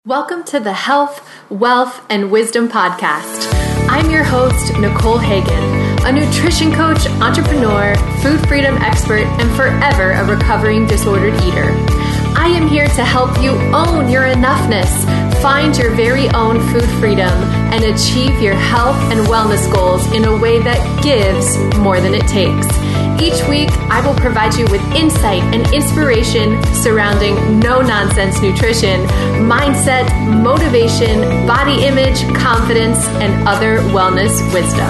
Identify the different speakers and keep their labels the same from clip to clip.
Speaker 1: Welcome to the Health, Wealth, and Wisdom Podcast. I'm your host, Nicole Hagan, a nutrition coach, entrepreneur, food freedom expert, and forever a recovering disordered eater. I am here to help you own your enoughness, find your very own food freedom, and achieve your health and wellness goals in a way that gives more than it takes. Each week, I will provide you with insight and inspiration surrounding no-nonsense nutrition, mindset, motivation, body image, confidence, and other wellness wisdom.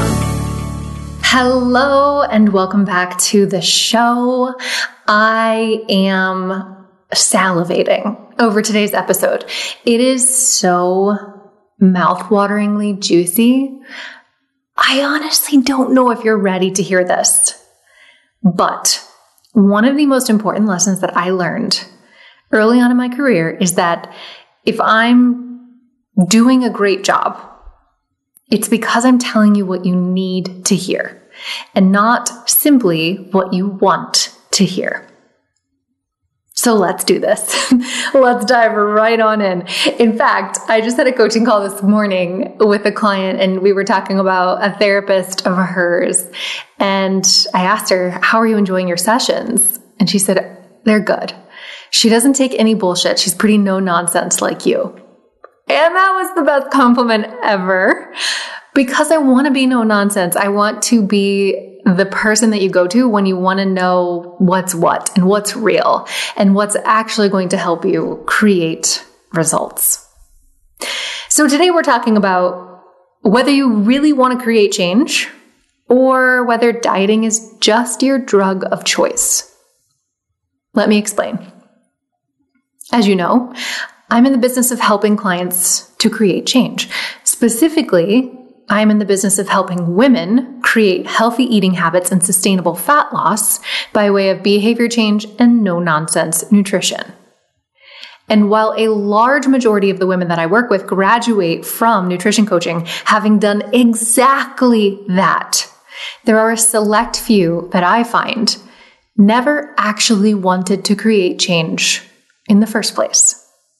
Speaker 1: Hello, and welcome back to the show. I am salivating over today's episode. It is so mouth-wateringly juicy. I honestly don't know if you're ready to hear this. But one of the most important lessons that I learned early on in my career is that if I'm doing a great job, it's because I'm telling you what you need to hear and not simply what you want to hear. So let's do this. Let's dive right on in. In fact, I just had a coaching call this morning with a client, and we were talking about a therapist of hers. And I asked her, how are you enjoying your sessions? And she said, they're good. She doesn't take any bullshit. She's pretty no nonsense like you. And that was the best compliment ever, because I want to be no nonsense. I want to be the person that you go to when you want to know what's what and what's real and what's actually going to help you create results. So today we're talking about whether you really want to create change or whether dieting is just your drug of choice. Let me explain. As you know, I'm in the business of helping clients to create change. Specifically, I'm in the business of helping women create healthy eating habits and sustainable fat loss by way of behavior change and no-nonsense nutrition. And while a large majority of the women that I work with graduate from nutrition coaching having done exactly that, there are a select few that I find never actually wanted to create change in the first place.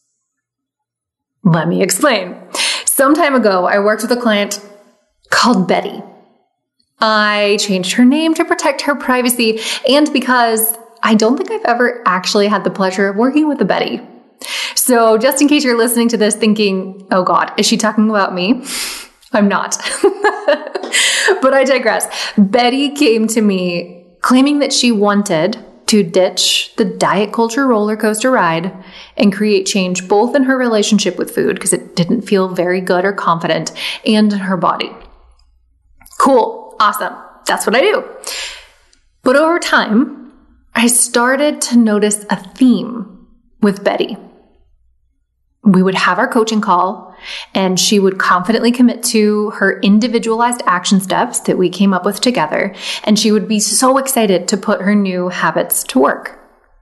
Speaker 1: Let me explain. Some time ago, I worked with a client called Betty. I changed her name to protect her privacy and because I don't think I've ever actually had the pleasure of working with a Betty. So just in case you're listening to this thinking, oh God, is she talking about me? I'm not. But I digress. Betty came to me claiming that she wanted to ditch the diet culture roller coaster ride and create change both in her relationship with food, because it didn't feel very good or confident, and in her body. Cool. Awesome. That's what I do. But over time, I started to notice a theme with Betty. We would have our coaching call, and she would confidently commit to her individualized action steps that we came up with together, and she would be so excited to put her new habits to work.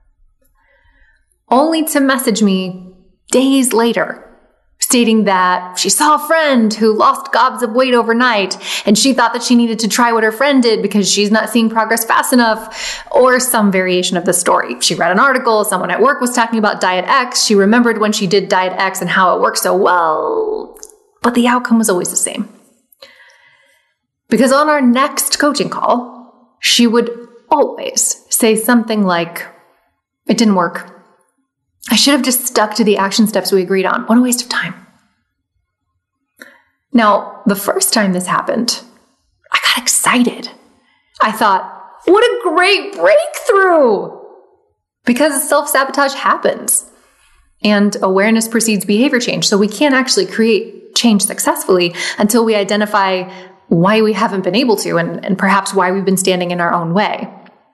Speaker 1: Only to message me days later, stating that she saw a friend who lost gobs of weight overnight and she thought that she needed to try what her friend did because she's not seeing progress fast enough, or some variation of the story. She read an article, someone at work was talking about Diet X. She remembered when she did Diet X and how it worked so well, but the outcome was always the same. Because on our next coaching call, she would always say something like, it didn't work. I should have just stuck to the action steps we agreed on. What a waste of time. Now, the first time this happened, I got excited. I thought, what a great breakthrough! Because self-sabotage happens. And awareness precedes behavior change. So we can't actually create change successfully until we identify why we haven't been able to and perhaps why we've been standing in our own way.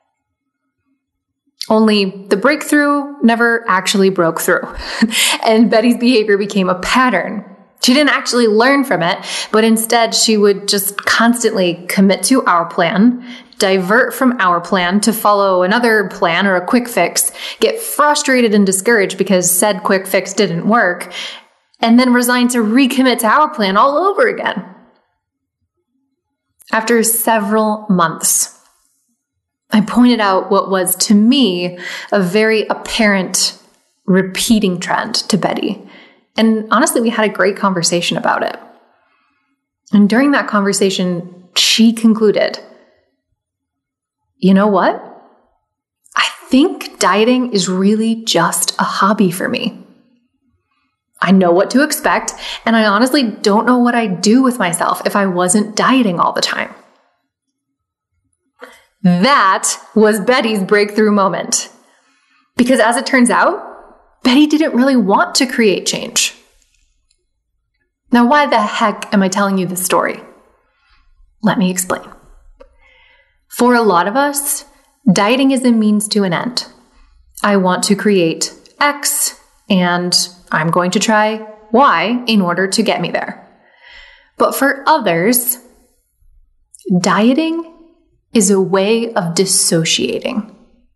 Speaker 1: Only the breakthrough never actually broke through. And Betty's behavior became a pattern. She didn't actually learn from it, but instead she would just constantly commit to our plan, divert from our plan to follow another plan or a quick fix, get frustrated and discouraged because said quick fix didn't work, and then resign to recommit to our plan all over again. After several months, I pointed out what was, to me, a very apparent repeating trend to Betty. And honestly, we had a great conversation about it. And during that conversation, she concluded, you know what? I think dieting is really just a hobby for me. I know what to expect, and I honestly don't know what I'd do with myself if I wasn't dieting all the time. That was Betty's breakthrough moment. Because as it turns out, Betty didn't really want to create change. Now, why the heck am I telling you this story? Let me explain. For a lot of us, dieting is a means to an end. I want to create X, and I'm going to try Y in order to get me there. But for others, dieting is a way of dissociating.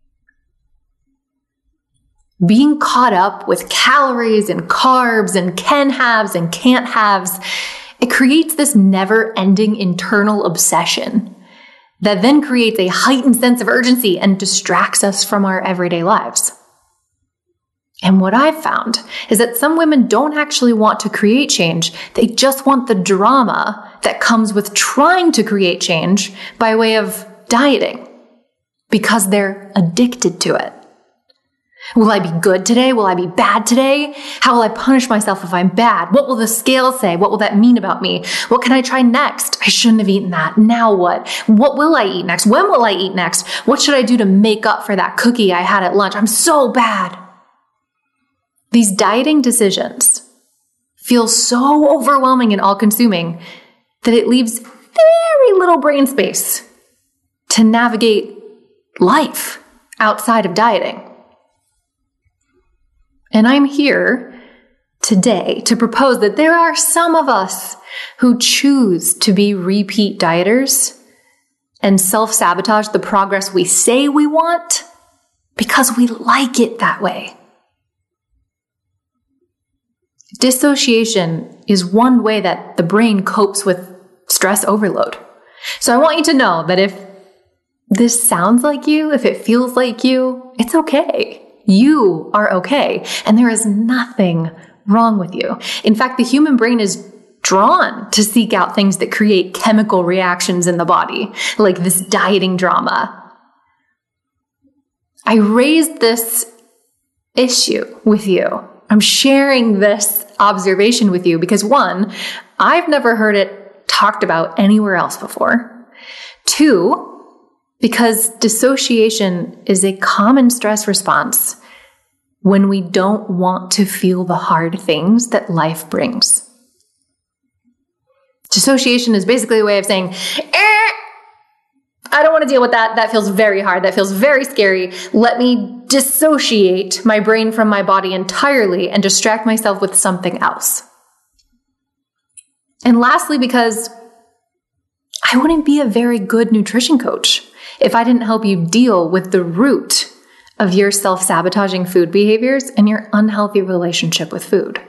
Speaker 1: Being caught up with calories and carbs and can haves and can't haves, it creates this never-ending internal obsession that then creates a heightened sense of urgency and distracts us from our everyday lives. And what I've found is that some women don't actually want to create change. They just want the drama that comes with trying to create change by way of dieting because they're addicted to it. Will I be good today? Will I be bad today? How will I punish myself if I'm bad? What will the scale say? What will that mean about me? What can I try next? I shouldn't have eaten that. Now what? What will I eat next? When will I eat next? What should I do to make up for that cookie I had at lunch? I'm so bad. These dieting decisions feel so overwhelming and all-consuming that it leaves very little brain space to navigate life outside of dieting. And I'm here today to propose that there are some of us who choose to be repeat dieters and self-sabotage the progress we say we want because we like it that way. Dissociation is one way that the brain copes with stress overload. So I want you to know that if this sounds like you, if it feels like you, it's okay. You are okay. And there is nothing wrong with you. In fact, the human brain is drawn to seek out things that create chemical reactions in the body, like this dieting drama. I raised this issue with you. I'm sharing this observation with you because one, I've never heard it talked about anywhere else before. Two, because dissociation is a common stress response when we don't want to feel the hard things that life brings. Dissociation is basically a way of saying, I don't want to deal with that. That feels very hard. That feels very scary. Let me dissociate my brain from my body entirely and distract myself with something else. And lastly, because I wouldn't be a very good nutrition coach if I didn't help you deal with the root of your self-sabotaging food behaviors and your unhealthy relationship with food.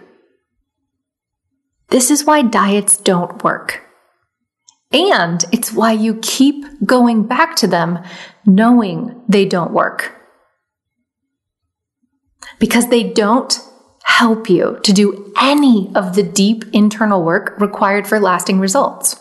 Speaker 1: This is why diets don't work. And it's why you keep going back to them knowing they don't work. Because they don't help you to do any of the deep internal work required for lasting results.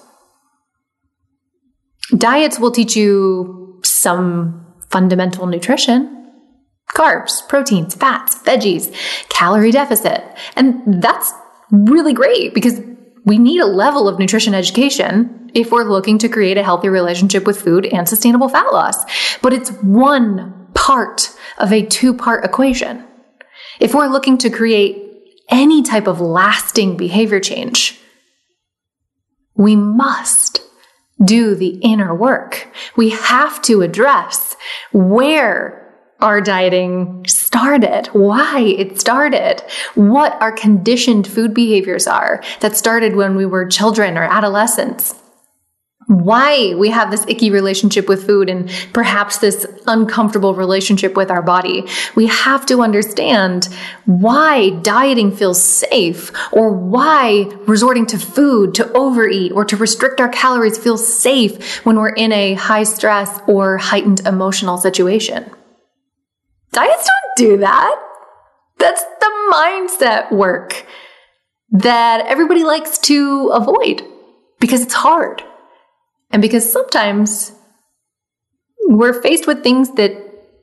Speaker 1: Diets will teach you some fundamental nutrition, carbs, proteins, fats, veggies, calorie deficit. And that's really great because we need a level of nutrition education if we're looking to create a healthy relationship with food and sustainable fat loss. But it's one part of a two-part equation. If we're looking to create any type of lasting behavior change, we must do the inner work. We have to address where our dieting started, why it started, what our conditioned food behaviors are that started when we were children or adolescents, why we have this icky relationship with food and perhaps this uncomfortable relationship with our body. We have to understand why dieting feels safe or why resorting to food to overeat or to restrict our calories feels safe when we're in a high stress or heightened emotional situation. Diets don't do that. That's the mindset work that everybody likes to avoid because it's hard. And because sometimes we're faced with things that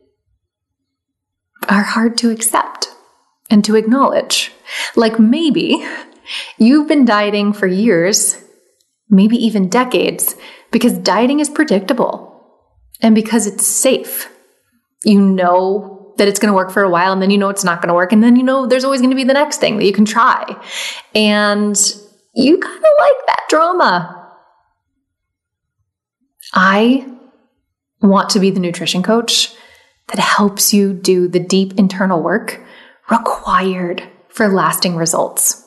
Speaker 1: are hard to accept and to acknowledge. Like maybe you've been dieting for years, maybe even decades, because dieting is predictable and because it's safe. You know that it's going to work for a while, and then you know it's not going to work, and then you know there's always going to be the next thing that you can try. And you kind of like that drama. I want to be the nutrition coach that helps you do the deep internal work required for lasting results.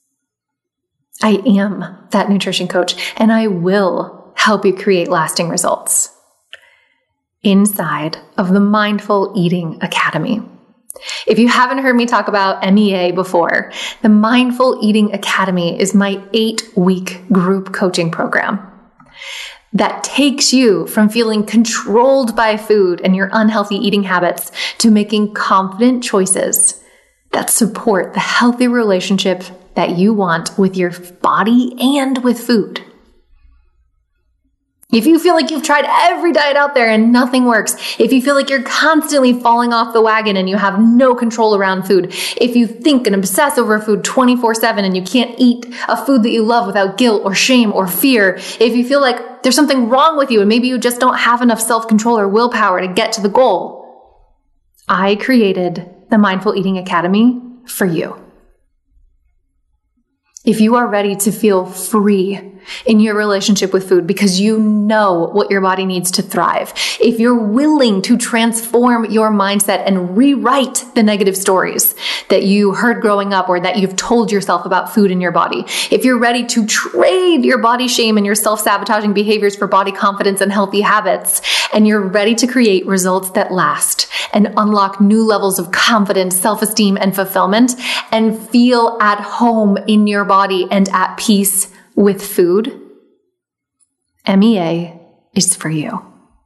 Speaker 1: I am that nutrition coach, and I will help you create lasting results inside of the Mindful Eating Academy. If you haven't heard me talk about MEA before, the Mindful Eating Academy is my 8-week group coaching program that takes you from feeling controlled by food and your unhealthy eating habits to making confident choices that support the healthy relationship that you want with your body and with food. If you feel like you've tried every diet out there and nothing works, if you feel like you're constantly falling off the wagon and you have no control around food, if you think and obsess over food 24/7 and you can't eat a food that you love without guilt or shame or fear, if you feel like there's something wrong with you and maybe you just don't have enough self-control or willpower to get to the goal, I created the Mindful Eating Academy for you. If you are ready to feel free in your relationship with food because you know what your body needs to thrive, if you're willing to transform your mindset and rewrite the negative stories that you heard growing up or that you've told yourself about food in your body, if you're ready to trade your body shame and your self-sabotaging behaviors for body confidence and healthy habits, and you're ready to create results that last and unlock new levels of confidence, self-esteem, and fulfillment, and feel at home in your body and at peace with food, MEA is for you.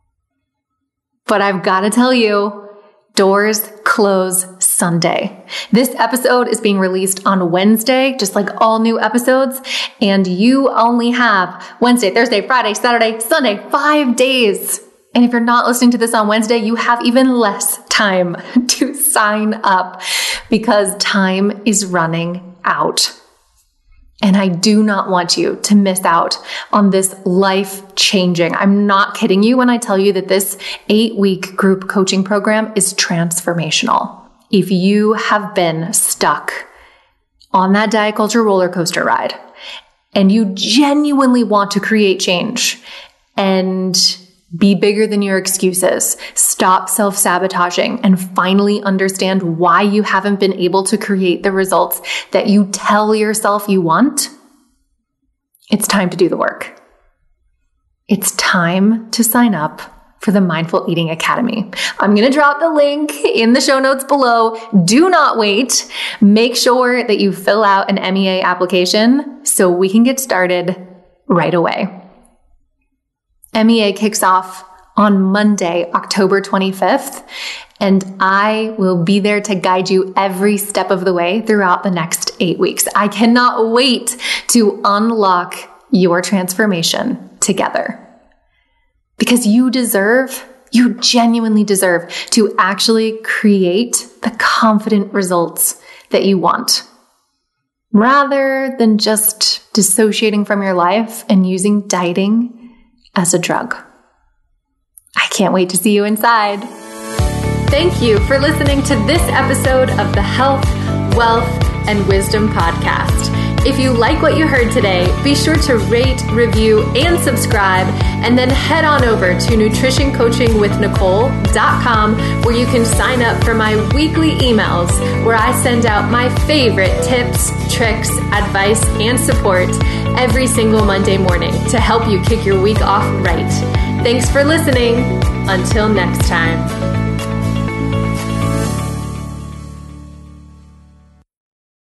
Speaker 1: But I've got to tell you, doors close Sunday. This episode is being released on Wednesday, just like all new episodes, and you only have Wednesday, Thursday, Friday, Saturday, Sunday, 5 days. And if you're not listening to this on Wednesday, you have even less time to sign up because time is running out. And I do not want you to miss out on this life-changing. I'm not kidding you when I tell you that this 8-week group coaching program is transformational. If you have been stuck on that diet culture roller coaster ride and you genuinely want to create change and be bigger than your excuses, stop self-sabotaging, and finally understand why you haven't been able to create the results that you tell yourself you want, it's time to do the work. It's time to sign up for the Mindful Eating Academy. I'm going to drop the link in the show notes below. Do not wait. Make sure that you fill out an MEA application so we can get started right away. MEA kicks off on Monday, October 25th, and I will be there to guide you every step of the way throughout the next 8 weeks. I cannot wait to unlock your transformation together because you genuinely deserve to actually create the confident results that you want, rather than just dissociating from your life and using dieting as a drug. I can't wait to see you inside. Thank you for listening to this episode of the Health, Wealth, and Wisdom Podcast. If you like what you heard today, be sure to rate, review, and subscribe, and then head on over to nutritioncoachingwithnicole.com where you can sign up for my weekly emails where I send out my favorite tips, tricks, advice, and support every single Monday morning to help you kick your week off right. Thanks for listening. Until next time.